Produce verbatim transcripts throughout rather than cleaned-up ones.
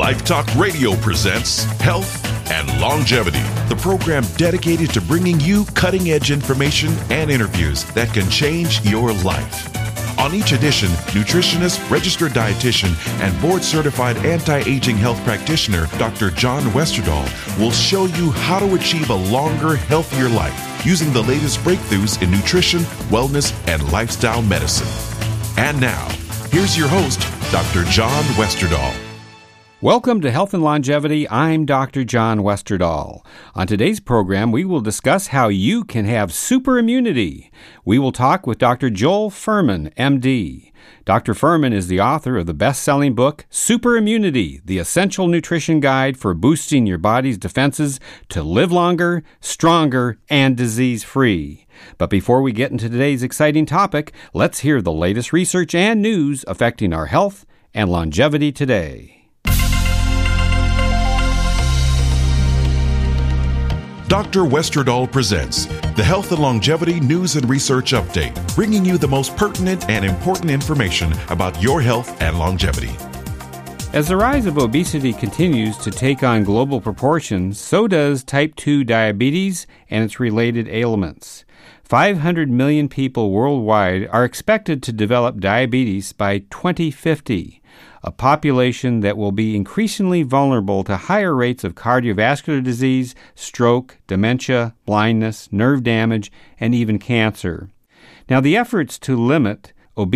Life Talk Radio presents Health and Longevity, the program dedicated to bringing you cutting-edge information and interviews that can change your life. On each edition, nutritionist, registered dietitian, and board-certified anti-aging health practitioner, Doctor John Westerdahl, will show you how to achieve a longer, healthier life using the latest breakthroughs in nutrition, wellness, and lifestyle medicine. And now, here's your host, Doctor John Westerdahl. Welcome to Health and Longevity. I'm Doctor John Westerdahl. On today's program, we will discuss how you can have super immunity. We will talk with Doctor Joel Fuhrman, M D. Doctor Fuhrman is the author of the best-selling book, Super Immunity, the Essential Nutrition Guide for Boosting Your Body's Defenses to Live Longer, Stronger, and Disease-Free. But before we get into today's exciting topic, let's hear the latest research and news affecting our health and longevity today. Doctor Westerdahl presents the Health and Longevity News and Research Update, bringing you the most pertinent and important information about your health and longevity. As the rise of obesity continues to take on global proportions, so does type two diabetes and its related ailments. five hundred million people worldwide are expected to develop diabetes by twenty fifty. A population that will be increasingly vulnerable to higher rates of cardiovascular disease, stroke, dementia, blindness, nerve damage, and even cancer. Now, the efforts to limit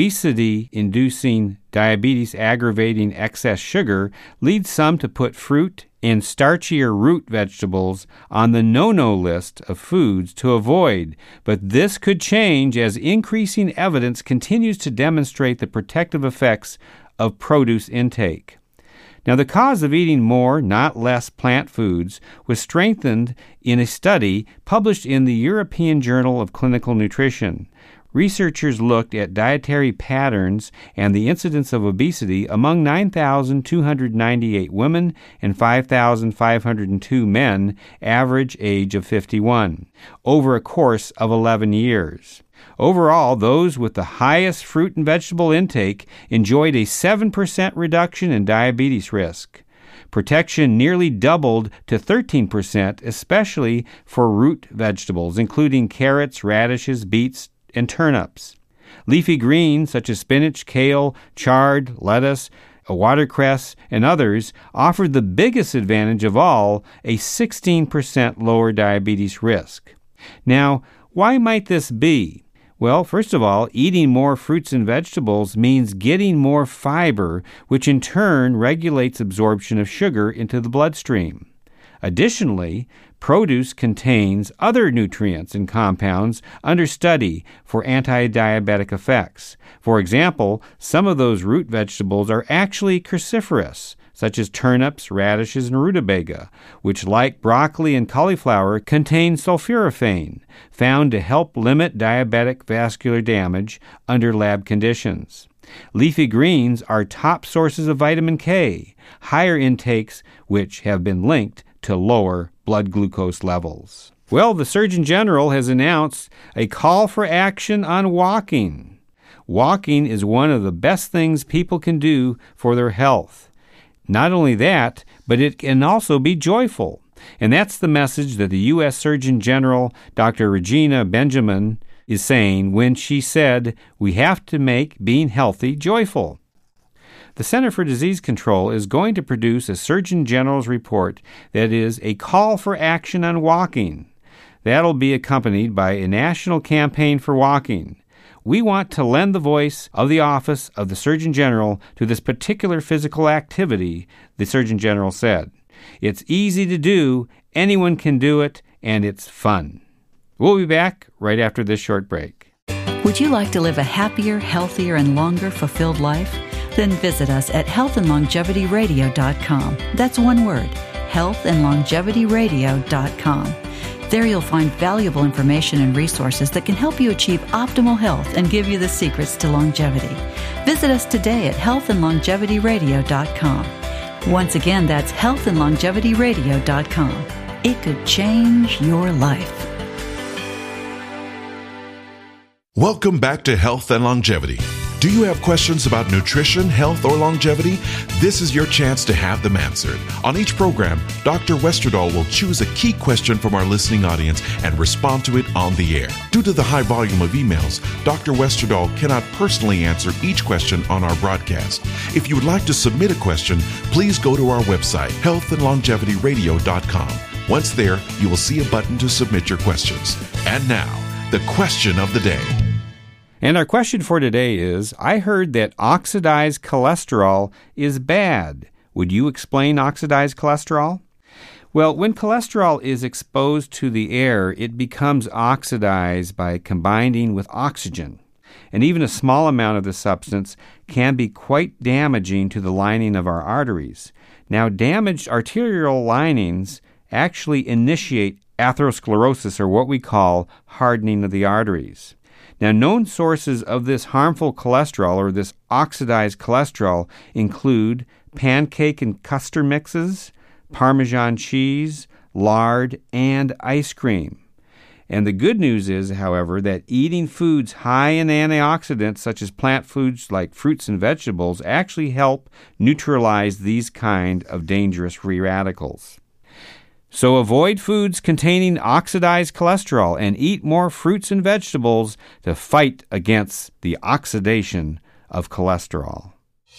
obesity-inducing diabetes-aggravating excess sugar lead some to put fruit and starchier root vegetables on the no-no list of foods to avoid, but this could change as increasing evidence continues to demonstrate the protective effects of produce intake. Now, the cause of eating more, not less, plant foods was strengthened in a study published in the European Journal of Clinical Nutrition. Researchers looked at dietary patterns and the incidence of obesity among nine thousand two hundred ninety-eight women and five thousand five hundred two men, average age of fifty-one, over a course of eleven years. Overall, those with the highest fruit and vegetable intake enjoyed a seven percent reduction in diabetes risk. Protection nearly doubled to thirteen percent, especially for root vegetables, including carrots, radishes, beets, and turnips. Leafy greens such as spinach, kale, chard, lettuce, watercress, and others offered the biggest advantage of all, a sixteen percent lower diabetes risk. Now, why might this be? Well, first of all, eating more fruits and vegetables means getting more fiber, which in turn regulates absorption of sugar into the bloodstream. Additionally, produce contains other nutrients and compounds under study for anti-diabetic effects. For example, some of those root vegetables are actually cruciferous, such as turnips, radishes, and rutabaga, which, like broccoli and cauliflower, contain sulforaphane, found to help limit diabetic vascular damage under lab conditions. Leafy greens are top sources of vitamin K, higher intakes which have been linked to lower blood glucose levels. Well, the Surgeon General has announced a call for action on walking. Walking is one of the best things people can do for their health. Not only that, but it can also be joyful. And that's the message that the U S Surgeon General, Doctor Regina Benjamin, is saying when she said, we have to make being healthy joyful. The Center for Disease Control is going to produce a Surgeon General's report that is a call for action on walking. That'll be accompanied by a national campaign for walking. We want to lend the voice of the Office of the Surgeon General to this particular physical activity, the Surgeon General said. It's easy to do, anyone can do it, and it's fun. We'll be back right after this short break. Would you like to live a happier, healthier, and longer fulfilled life? Then visit us at health and longevity radio dot com. That's one word, health and longevity radio dot com. There you'll find valuable information and resources that can help you achieve optimal health and give you the secrets to longevity. Visit us today at health and longevity radio dot com. Once again, that's health and longevity radio dot com. It could change your life. Welcome back to Health and Longevity. Do you have questions about nutrition, health, or longevity? This is your chance to have them answered. On each program, Doctor Westerdahl will choose a key question from our listening audience and respond to it on the air. Due to the high volume of emails, Doctor Westerdahl cannot personally answer each question on our broadcast. If you would like to submit a question, please go to our website, health and longevity radio dot com. Once there, you will see a button to submit your questions. And now, the question of the day. And our question for today is, I heard that oxidized cholesterol is bad. Would you explain oxidized cholesterol? Well, when cholesterol is exposed to the air, it becomes oxidized by combining with oxygen. And even a small amount of the substance can be quite damaging to the lining of our arteries. Now, damaged arterial linings actually initiate atherosclerosis, or what we call hardening of the arteries. Now, known sources of this harmful cholesterol, or this oxidized cholesterol, include pancake and custard mixes, Parmesan cheese, lard, and ice cream. And the good news is, however, that eating foods high in antioxidants, such as plant foods like fruits and vegetables, actually help neutralize these kind of dangerous free radicals. So avoid foods containing oxidized cholesterol and eat more fruits and vegetables to fight against the oxidation of cholesterol.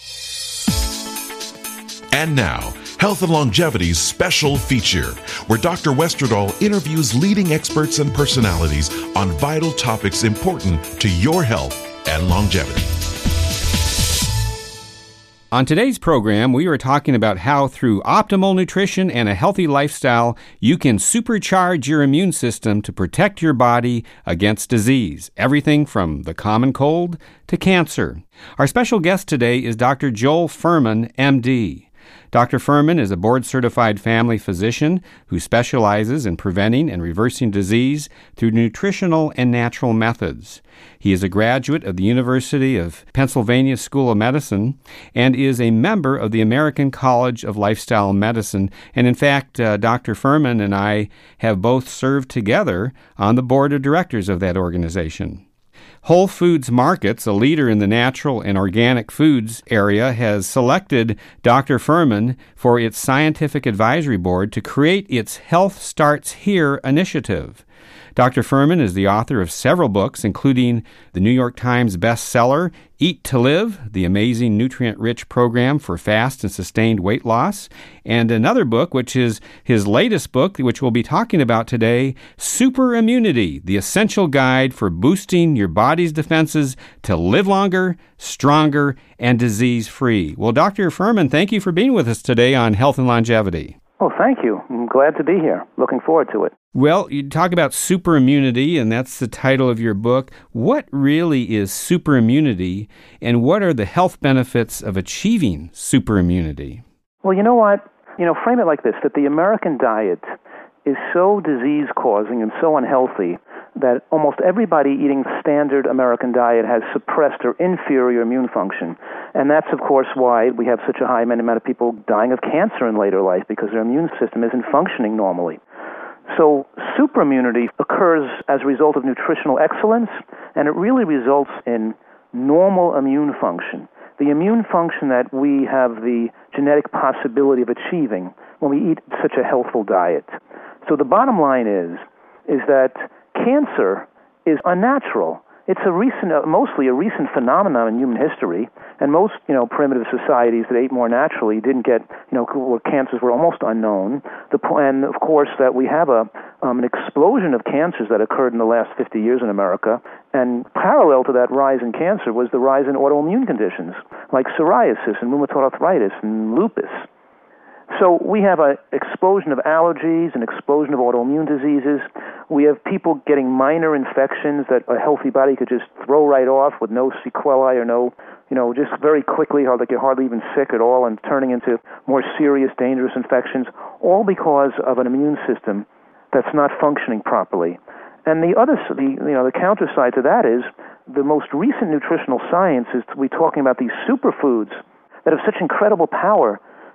And now, Health and Longevity's special feature, where Doctor Westerdahl interviews leading experts and personalities on vital topics important to your health and longevity. On today's program, we are talking about how through optimal nutrition and a healthy lifestyle, you can supercharge your immune system to protect your body against disease, everything from the common cold to cancer. Our special guest today is Doctor Joel Fuhrman, M D. Doctor Fuhrman is a board-certified family physician who specializes in preventing and reversing disease through nutritional and natural methods. He is a graduate of the University of Pennsylvania School of Medicine and is a member of the American College of Lifestyle Medicine. And in fact, uh, Doctor Fuhrman and I have both served together on the board of directors of that organization. Whole Foods Markets, a leader in the natural and organic foods area, has selected Doctor Fuhrman for its scientific advisory board to create its Health Starts Here initiative. Doctor Fuhrman is the author of several books, including the New York Times bestseller, Eat to Live, the amazing nutrient-rich program for fast and sustained weight loss, and another book, which is his latest book, which we'll be talking about today, Super Immunity, the essential guide for boosting your body's defenses to live longer, stronger, and disease-free. Well, Doctor Fuhrman, thank you for being with us today on Health and Longevity. Oh, thank you. I'm glad to be here. Looking forward to it. Well, you talk about super immunity, and that's the title of your book. What really is super immunity, and what are the health benefits of achieving super immunity? Well, you know what? You know, frame it like this, that the American diet is so disease-causing and so unhealthy that almost everybody eating standard American diet has suppressed or inferior immune function. And that's, of course, why we have such a high amount of people dying of cancer in later life, because their immune system isn't functioning normally. So superimmunity occurs as a result of nutritional excellence, and it really results in normal immune function, the immune function that we have the genetic possibility of achieving when we eat such a healthful diet. So the bottom line is, is that cancer is unnatural. It's a recent, uh, mostly a recent phenomenon in human history, and most, you know, primitive societies that ate more naturally didn't get, you know, where cancers were almost unknown. The and of course that we have a um, an explosion of cancers that occurred in the last fifty years in America, and parallel to that rise in cancer was the rise in autoimmune conditions like psoriasis and rheumatoid arthritis and lupus. So we have an explosion of allergies, an explosion of autoimmune diseases. We have people getting minor infections that a healthy body could just throw right off with no sequelae or no, you know, just very quickly, or they get hardly even sick at all, and turning into more serious, dangerous infections, all because of an immune system that's not functioning properly. And the other, the you know, the counter side to that is the most recent nutritional science is we're talking about these superfoods that have such incredible power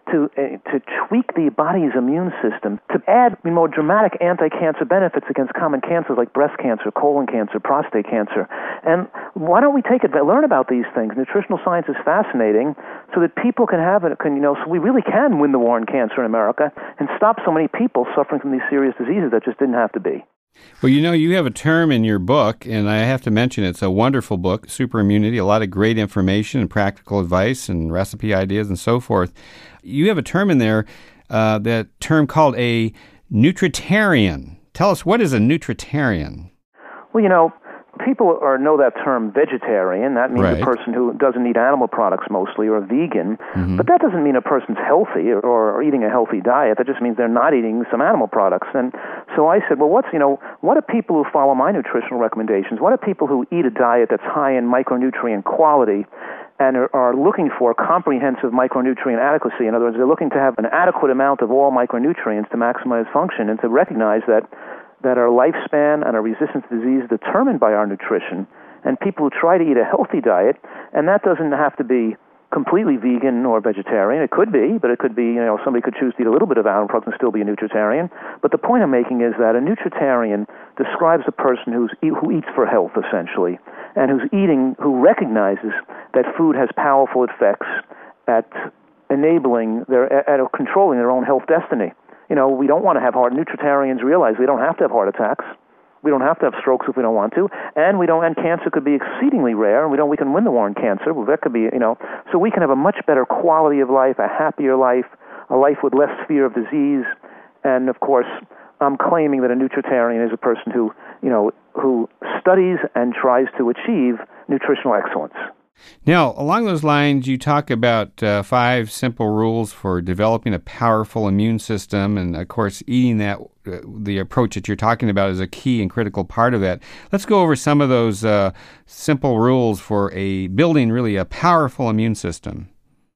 to uh, to tweak the body's immune system to add more dramatic anti-cancer benefits against common cancers like breast cancer, colon cancer, prostate cancer. And why don't we take it, learn about these things? Nutritional science is fascinating, so that people can have it, can, you know, so we really can win the war on cancer in America and stop so many people suffering from these serious diseases that just didn't have to be. Well, you know, you have a term in your book, and I have to mention it's a wonderful book, Super Immunity, a lot of great information and practical advice and recipe ideas and so forth. You have a term in there, uh, that term called a nutritarian. Tell us, what is a nutritarian? Well, you know, people are, know that term vegetarian. That means right. a person who doesn't eat animal products mostly, or a vegan. Mm-hmm. But that doesn't mean a person's healthy or, or eating a healthy diet. That just means they're not eating some animal products. And so I said, well, what's, you know, what are people who follow my nutritional recommendations? What are people who eat a diet that's high in micronutrient quality and are, are looking for comprehensive micronutrient adequacy? In other words, they're looking to have an adequate amount of all micronutrients to maximize function and to recognize that that our lifespan and our resistance to disease is determined by our nutrition, and people who try to eat a healthy diet, and that doesn't have to be completely vegan or vegetarian. It could be, but it could be, you know, somebody could choose to eat a little bit of animal products and still be a nutritarian. But the point I'm making is that a nutritarian describes a person who's who eats for health, essentially, and who's eating, who recognizes that food has powerful effects at enabling their, at controlling their own health destiny. You know, we don't want to have heart. Nutritarians realize we don't have to have heart attacks. We don't have to have strokes if we don't want to, and we don't. And cancer could be exceedingly rare, and we don't. We can win the war on cancer. Well, that could be, you know, so we can have a much better quality of life, a happier life, a life with less fear of disease. And of course, I'm claiming that a nutritarian is a person who, you know, who studies and tries to achieve nutritional excellence. Now, along those lines, you talk about uh, five simple rules for developing a powerful immune system, and of course, eating that, uh, the approach that you're talking about is a key and critical part of that. Let's go over some of those uh, simple rules for a building really a powerful immune system.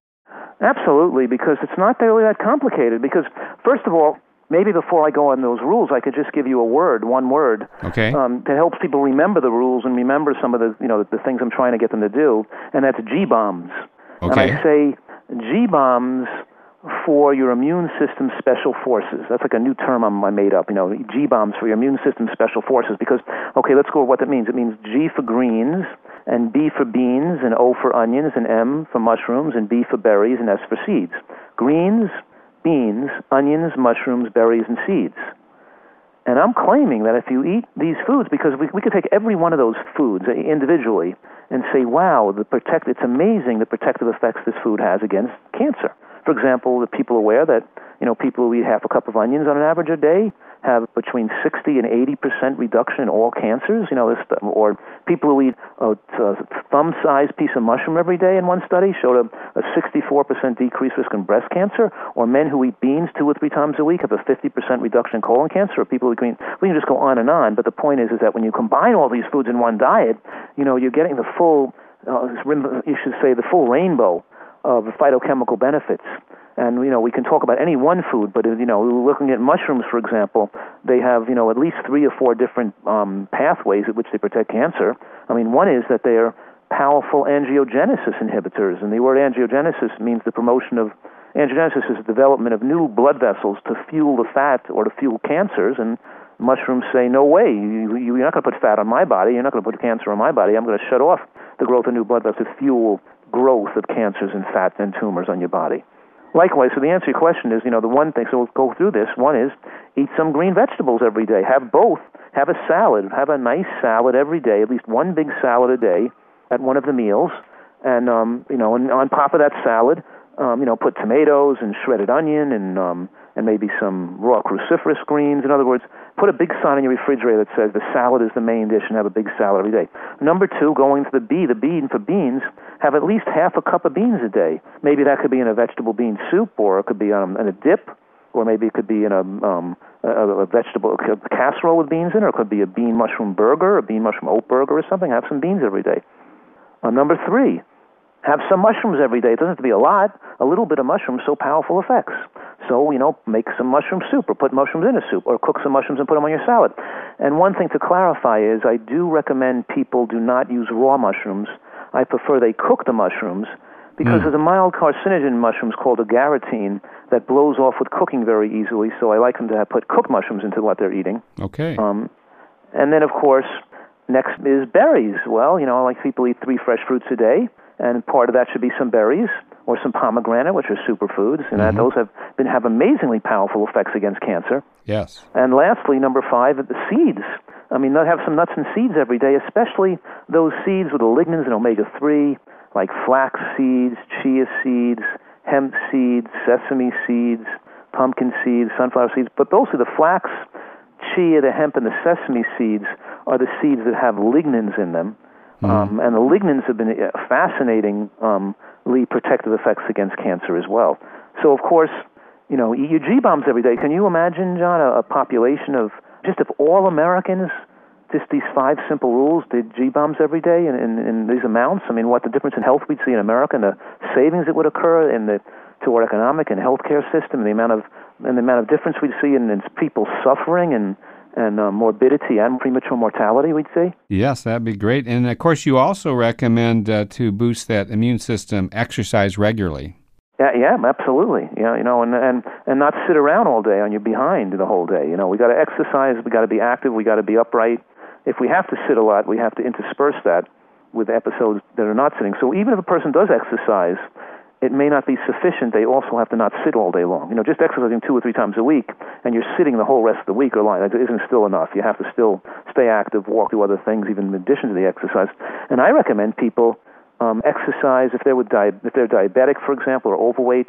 Absolutely, because it's not really that complicated. Because, first of all, maybe before I go on those rules, I could just give you a word, one word, okay, um, that helps people remember the rules and remember some of the, you know, the, the things I'm trying to get them to do, and that's G-bombs. Okay. And I say G-bombs for your immune system special forces. That's like a new term I made up, you know, G-bombs for your immune system special forces. Because, okay, let's go over what that means. It means G for greens, and B for beans, and O for onions, and M for mushrooms, and B for berries, and S for seeds. Greens, beans, onions, mushrooms, berries, and seeds. And I'm claiming that if you eat these foods, because we, we could take every one of those foods individually and say, wow, the protect, it's amazing the protective effects this food has against cancer. For example, the people aware that, you know, people who eat half a cup of onions on an average a day have between sixty and eighty percent reduction in all cancers, you know, this, or people who eat a, a thumb-sized piece of mushroom every day in one study showed a, a sixty-four percent decreased risk in breast cancer, or men who eat beans two or three times a week have a fifty percent reduction in colon cancer, or people who eat green. We can just go on and on, but the point is, is that when you combine all these foods in one diet, you know, you're getting the full, uh, you should say, the full rainbow of phytochemical benefits. And, you know, we can talk about any one food, but, you know, looking at mushrooms, for example, they have, you know, at least three or four different um, pathways at which they protect cancer. I mean, one is that they are powerful angiogenesis inhibitors, and the word angiogenesis means the promotion of, angiogenesis is the development of new blood vessels to fuel the fat or to fuel cancers, and mushrooms say, no way, you, you're not going to put fat on my body, you're not going to put cancer on my body, I'm going to shut off the growth of new blood vessels to fuel growth of cancers and fat and tumors on your body. Likewise, so the answer to your question is, you know, the one thing, so we'll go through this. One is eat some green vegetables every day. Have both. Have a salad. Have a nice salad every day, at least one big salad a day at one of the meals. And, um, you know, and on top of that salad, um, you know, put tomatoes and shredded onion and um, and maybe some raw cruciferous greens. In other words, put a big sign in your refrigerator that says the salad is the main dish and have a big salad every day. Number two, going to the B, the bean for beans, have at least half a cup of beans a day. Maybe that could be in a vegetable bean soup, or it could be um, in a dip, or maybe it could be in a, um, a, a vegetable a casserole with beans in it, or it could be a bean mushroom burger, a bean mushroom oat burger or something. Have some beans every day. Uh, number three, have some mushrooms every day. It doesn't have to be a lot. A little bit of mushrooms, so powerful effects. So, you know, make some mushroom soup or put mushrooms in a soup or cook some mushrooms and put them on your salad. And one thing to clarify is I do recommend people do not use raw mushrooms. I prefer they cook the mushrooms because Mm. there's a mild carcinogen in mushrooms called agaritine that blows off with cooking very easily, so I like them to have put cooked mushrooms into what they're eating. Okay. Um, and then, of course, next is berries. Well, you know, I like people eat three fresh fruits a day, and part of that should be some berries or some pomegranate, which are superfoods, and that Mhm. those have been have amazingly powerful effects against cancer. Yes. And lastly, number five, the seeds. I mean, they'll have some nuts and seeds every day, especially those seeds with the lignans and omega three, like flax seeds, chia seeds, hemp seeds, sesame seeds, pumpkin seeds, sunflower seeds. But mostly the flax, chia, the hemp, and the sesame seeds are the seeds that have lignans in them. Mhm. Um, and the lignans have been uh, fascinatingly um, protective effects against cancer as well. So, of course, you know, eat your G-bombs every day. Can you imagine, John, a, a population of, just if all Americans, just these five simple rules, did G-bombs every day in, in, in these amounts? I mean, what the difference in health we'd see in America and the savings that would occur in the to our economic and healthcare system, and the amount of and the amount of difference we'd see in, in people suffering and and uh, morbidity and premature mortality we'd see. Yes, that'd be great. And, of course, you also recommend uh, to boost that immune system, exercise regularly. Yeah, yeah, absolutely. Yeah, you know, and and and not sit around all day on your behind the whole day. You know, we got to exercise. We got to be active. We got to be upright. If we have to sit a lot, we have to intersperse that with episodes that are not sitting. So even if a person does exercise, it may not be sufficient. They also have to not sit all day long. You know, just exercising two or three times a week, and you're sitting the whole rest of the week or lying, that isn't still enough. You have to still stay active, walk, do other things, even in addition to the exercise. And I recommend people um, exercise if they're with di- if they're diabetic, for example, or overweight.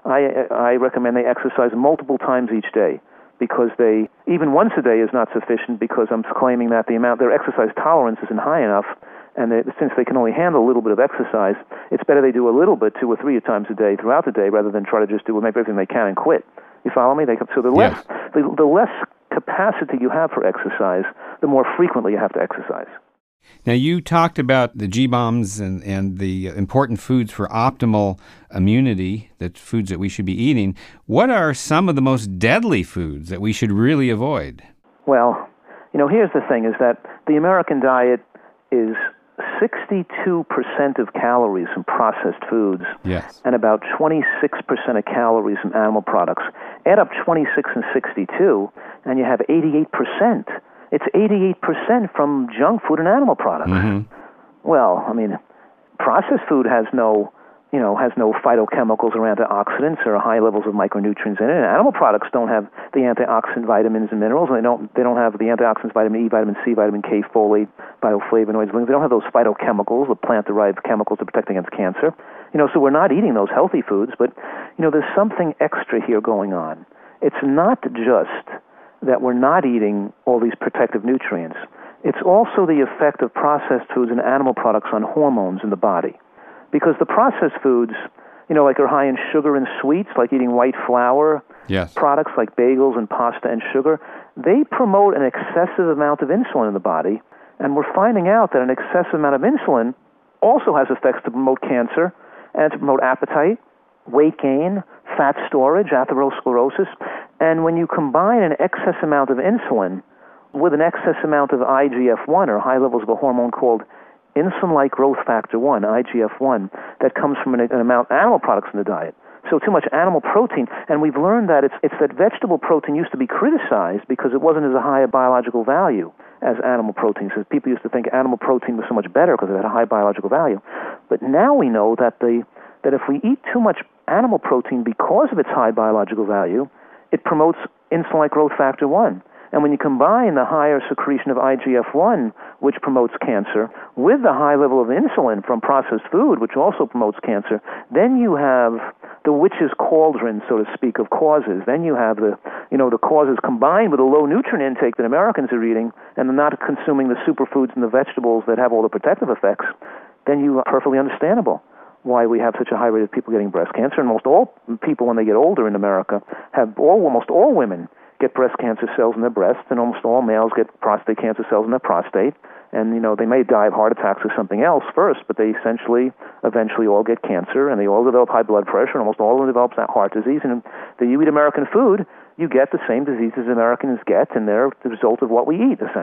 I I recommend they exercise multiple times each day, because they even once a day is not sufficient, because I'm claiming that the amount their exercise tolerance isn't high enough, and they, since they can only handle a little bit of exercise, it's better they do a little bit, two or three times a day throughout the day, rather than try to just do everything they can and quit. You follow me? They, so the less Yes. the, the less capacity you have for exercise, the more frequently you have to exercise. Now, you talked about the G-bombs and, and the important foods for optimal immunity, the foods that we should be eating. What are some of the most deadly foods that we should really avoid? Well, you know, here's the thing, is that the American diet is sixty-two percent of calories from processed foods, Yes. and about twenty-six percent of calories from animal products. Add up twenty-six and sixty-two, and you have eighty-eight percent. It's eighty-eight percent from junk food and animal products. Mm-hmm. Well, I mean, processed food has no, you know, has no phytochemicals or antioxidants or high levels of micronutrients in it. And animal products don't have the antioxidant vitamins and minerals, and they don't they don't have the antioxidants vitamin E, vitamin C, vitamin K, folate, bioflavonoids. They don't have those phytochemicals, the plant-derived chemicals to protect against cancer. You know, so we're not eating those healthy foods, but you know, there's something extra here going on. It's not just that we're not eating all these protective nutrients. It's also the effect of processed foods and animal products on hormones in the body. Because the processed foods, you know, like are high in sugar and sweets, like eating white flour, Yes. products like bagels and pasta and sugar, they promote an excessive amount of insulin in the body. And we're finding out that an excessive amount of insulin also has effects to promote cancer and to promote appetite, weight gain, fat storage, atherosclerosis. And when you combine an excess amount of insulin with an excess amount of I G F one, or high levels of a hormone called insulin-like growth factor one, I G F one, that comes from an, an amount of animal products in the diet. So too much animal protein, and we've learned that it's, it's that vegetable protein used to be criticized because it wasn't as a high a biological value as animal protein. So people used to think animal protein was so much better because it had a high biological value. But now we know that the that if we eat too much animal protein because of its high biological value, it promotes insulin-like growth factor one. And when you combine the higher secretion of I G F one, which promotes cancer, with the high level of insulin from processed food, which also promotes cancer, then you have the witch's cauldron, so to speak, of causes. Then you have the, you know, the causes combined with a low nutrient intake that Americans are eating and not consuming the superfoods and the vegetables that have all the protective effects. Then you are perfectly understandable why we have such a high rate of people getting breast cancer. And most all people, when they get older in America, have all, almost all women get breast cancer cells in their breasts, and almost all males get prostate cancer cells in their prostate. And, you know, they may die of heart attacks or something else first, but they essentially, eventually all get cancer, and they all develop high blood pressure, and almost all of them develop heart disease. And if you eat American food, you get the same diseases Americans get, and they're the result of what we eat, essentially.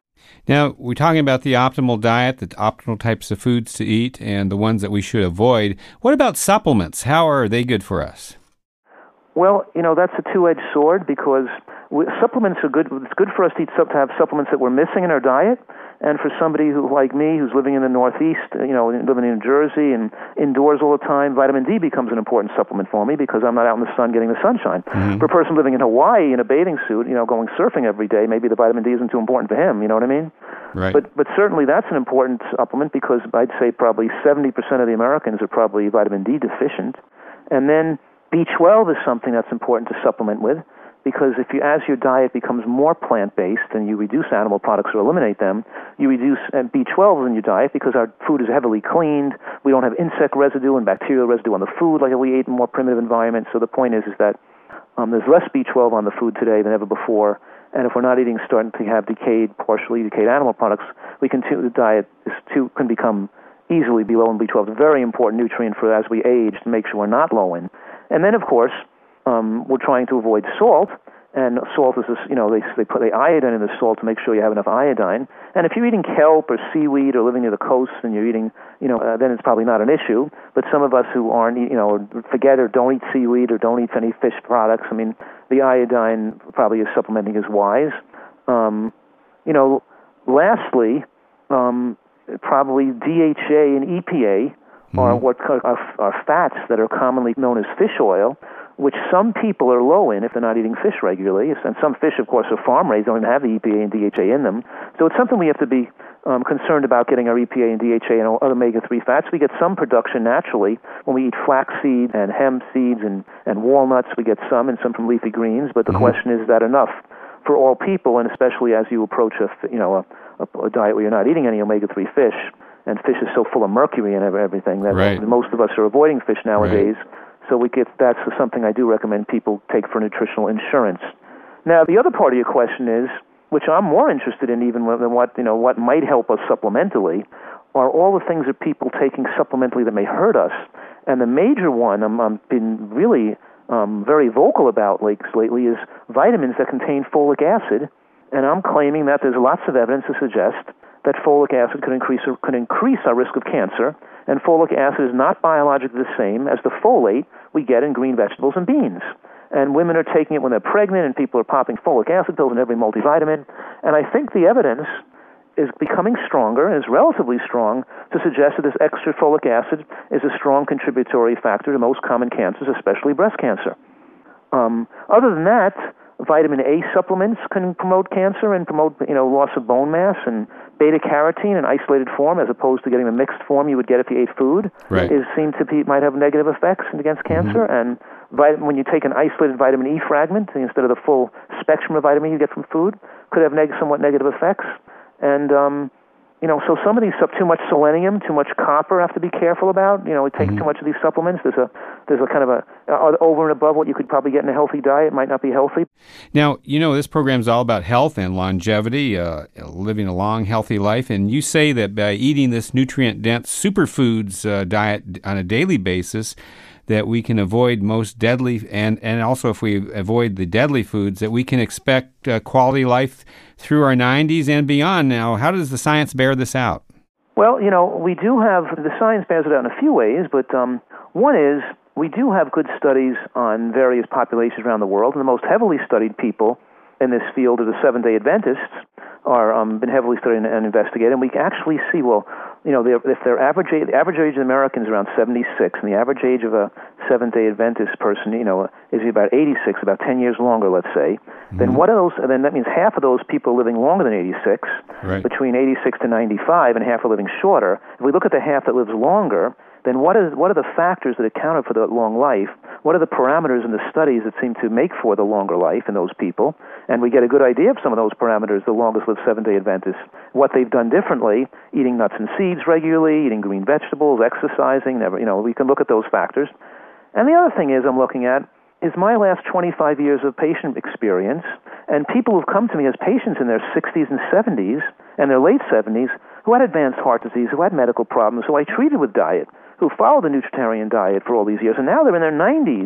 Now, we're talking about the optimal diet, the optimal types of foods to eat, and the ones that we should avoid. What about supplements? How are they good for us? Well, you know, that's a two-edged sword because we, supplements are good. It's good for us to, eat, to have supplements that we're missing in our diet. And for somebody who, like me, who's living in the Northeast, you know, living in New Jersey and indoors all the time, vitamin D becomes an important supplement for me because I'm not out in the sun getting the sunshine. Mm-hmm. For a person living in Hawaii in a bathing suit, you know, going surfing every day, maybe the vitamin D isn't too important for him, you know what I mean? Right. But but certainly that's an important supplement because I'd say probably seventy percent of the Americans are probably vitamin D deficient. And then B twelve is something that's important to supplement with. Because if you, as your diet becomes more plant-based and you reduce animal products or eliminate them, you reduce B twelve in your diet because our food is heavily cleaned. We don't have insect residue and bacterial residue on the food like if we ate in more primitive environments. So the point is, is that um, there's less B twelve on the food today than ever before. And if we're not eating, starting to have decayed, partially decayed animal products, we continue, the diet is too, can become easily be low in B twelve. It's a very important nutrient for as we age to make sure we're not low in. And then, of course, Um, we're trying to avoid salt, and salt is, this, you know, they they put the iodine in the salt to make sure you have enough iodine. And if you're eating kelp or seaweed or living near the coast and you're eating, you know, uh, then it's probably not an issue. But some of us who aren't, you know, forget or don't eat seaweed or don't eat any fish products, I mean, the iodine probably is supplementing is wise. Um, you know, lastly, um, probably D H A and E P A mm-hmm. are what are, are fats that are commonly known as fish oil, which some people are low in if they're not eating fish regularly. And some fish, of course, are farm-raised, don't even have the E P A and D H A in them. So it's something we have to be um, concerned about getting our E P A and D H A and other omega three fats. We get some production naturally when we eat flaxseed and hemp seeds and, and walnuts. We get some and some from leafy greens. But the mm-hmm. question is, is that enough for all people, and especially as you approach a, you know, a, a, a diet where you're not eating any omega three fish, and fish is so full of mercury and everything that right. most of us are avoiding fish nowadays. Right. So we get, that's something I do recommend people take for nutritional insurance. Now, the other part of your question is, which I'm more interested in even than what, you know, what might help us supplementally, are all the things that people taking supplementally that may hurt us. And the major one I'm, I've been really um, very vocal about lately is vitamins that contain folic acid. And I'm claiming that there's lots of evidence to suggest that folic acid could increase could increase our risk of cancer, and folic acid is not biologically the same as the folate we get in green vegetables and beans. And women are taking it when they're pregnant, and people are popping folic acid pills in every multivitamin. And I think the evidence is becoming stronger, and is relatively strong, to suggest that this extra folic acid is a strong contributory factor to most common cancers, especially breast cancer. Um, other than that, vitamin A supplements can promote cancer and promote, you know, loss of bone mass, and beta-carotene in isolated form, as opposed to getting the mixed form you would get if you ate food, right. is seen to be might have negative effects against cancer. Mm-hmm. And vit- when you take an isolated vitamin E fragment instead of the full spectrum of vitamin E you get from food, could have neg- somewhat negative effects. And um, you know, so some of these, too much selenium, too much copper, have to be careful about. You know, we take mm-hmm. too much of these supplements. There's a there's a kind of a uh, over and above what you could probably get in a healthy diet might not be healthy. Now, you know, this program is all about health and longevity, uh, living a long, healthy life. And you say that by eating this nutrient-dense superfoods uh, diet on a daily basis, that we can avoid most deadly, and, and also if we avoid the deadly foods, that we can expect uh, quality life through our nineties and beyond. Now, how does the science bear this out? Well, you know, we do have, the science bears it out in a few ways, but um, one is we do have good studies on various populations around the world, and the most heavily studied people in this field are the Seventh-day Adventists, are um, been heavily studied and investigated, and we can actually see, well, you know, if their average age, the average age of Americans is around seventy-six, and the average age of a Seventh-day Adventist person, you know, is about eighty-six, about ten years longer, let's say. Mm-hmm. Then what are those? Then that means half of those people are living longer than eighty-six, right. between eighty-six to ninety-five, and half are living shorter. If we look at the half that lives longer, then what is what are the factors that accounted for the long life? What are the parameters in the studies that seem to make for the longer life in those people? And we get a good idea of some of those parameters, the longest-lived Seventh-day Adventists, what they've done differently, eating nuts and seeds regularly, eating green vegetables, exercising, never, you know, we can look at those factors. And the other thing is I'm looking at is my last twenty-five years of patient experience, and people who've come to me as patients in their sixties and seventies and their late seventies who had advanced heart disease, who had medical problems, who I treated with diet, who followed the nutritarian diet for all these years, and now they're in their nineties,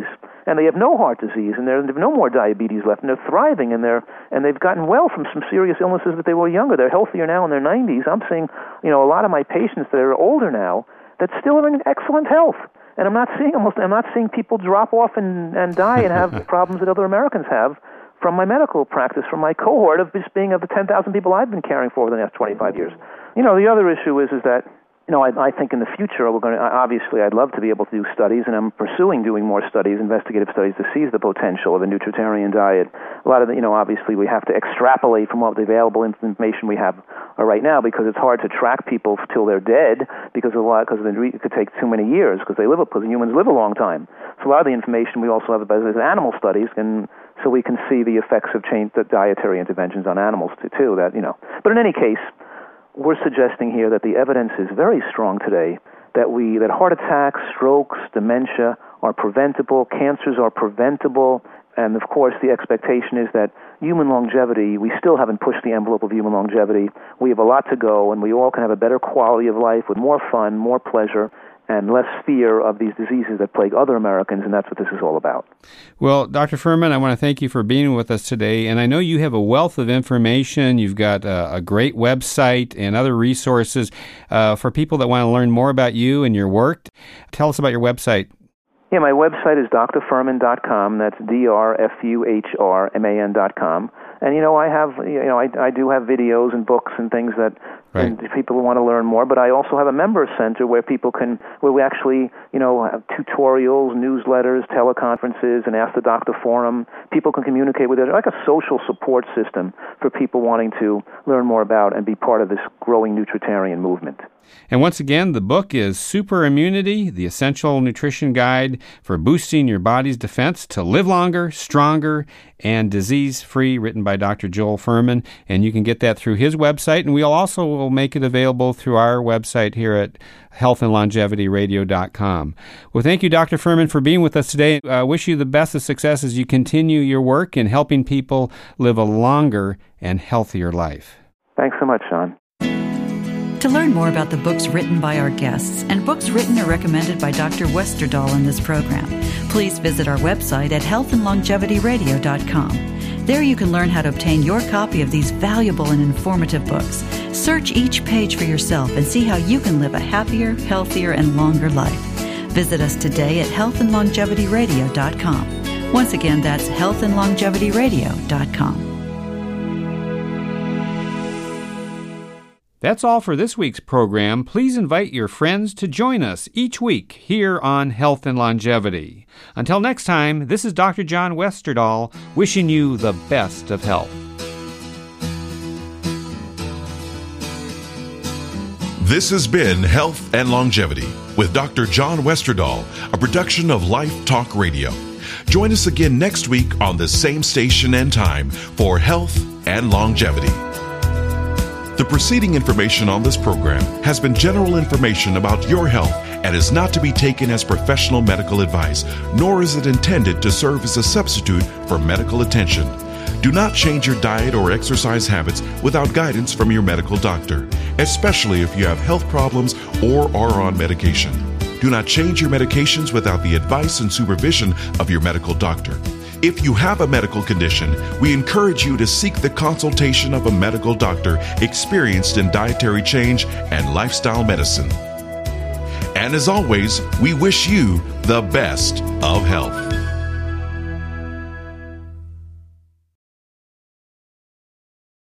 and they have no heart disease, and they have no more diabetes left, and they're thriving, and they're and they've gotten well from some serious illnesses that they were younger. They're healthier now in their nineties. I'm seeing, you know, a lot of my patients that are older now that still are in excellent health, and I'm not seeing almost I'm not seeing people drop off and, and die and have problems that other Americans have from my medical practice, from my cohort of just being of the ten thousand people I've been caring for over the last twenty-five years. You know, the other issue is is that. You know, I, I think in the future we're going to, obviously I'd love to be able to do studies, and I'm pursuing doing more studies, investigative studies, to seize the potential of a nutritarian diet. A lot of the, you know, obviously we have to extrapolate from what the available information we have right now, because it's hard to track people till they're dead, because of a lot, because it could take too many years, because they live, because humans live a long time. So a lot of the information we also have about is animal studies, and so we can see the effects of change, the dietary interventions on animals too, too, that, you know. But in any case, we're suggesting here that the evidence is very strong today that we that heart attacks, strokes, dementia are preventable, cancers are preventable, and of course the expectation is that human longevity, we still haven't pushed the envelope of human longevity. We have a lot to go, and we all can have a better quality of life with more fun, more pleasure, and less fear of these diseases that plague other Americans, and that's what this is all about. Well, Doctor Fuhrman, I want to thank you for being with us today, and I know you have a wealth of information. You've got a, a great website and other resources uh, for people that want to learn more about you and your work. Tell us about your website. Yeah, my website is d r fuhrman dot com. That's D R F U H R M A N dot com. And, you know, I have, you know, I, I do have videos and books and things that right. and people who want to learn more, but I also have a member center where people can, where we actually, you know, have tutorials, newsletters, teleconferences, and Ask the Doctor forum. People can communicate with it, like a social support system for people wanting to learn more about and be part of this growing nutritarian movement. And once again, the book is Super Immunity, the Essential Nutrition Guide for Boosting Your Body's Defense to Live Longer, Stronger, and Disease-Free, written by Doctor Joel Fuhrman. And you can get that through his website, and we'll also will make it available through our website here at health and longevity radio dot com. Well, thank you, Doctor Fuhrman, for being with us today. I uh, wish you the best of success as you continue your work in helping people live a longer and healthier life. Thanks so much, Sean. To learn more about the books written by our guests and books written or recommended by Doctor Westerdahl in this program, please visit our website at health and longevity radio dot com. There you can learn how to obtain your copy of these valuable and informative books. Search each page for yourself and see how you can live a happier, healthier, and longer life. Visit us today at health and longevity radio dot com. Once again, that's health and longevity radio dot com. That's all for this week's program. Please invite your friends to join us each week here on Health and Longevity. Until next time, this is Doctor John Westerdahl wishing you the best of health. This has been Health and Longevity with Doctor John Westerdahl, a production of Life Talk Radio. Join us again next week on the same station and time for Health and Longevity. The preceding information on this program has been general information about your health and is not to be taken as professional medical advice, nor is it intended to serve as a substitute for medical attention. Do not change your diet or exercise habits without guidance from your medical doctor, especially if you have health problems or are on medication. Do not change your medications without the advice and supervision of your medical doctor. If you have a medical condition, we encourage you to seek the consultation of a medical doctor experienced in dietary change and lifestyle medicine. And as always, we wish you the best of health.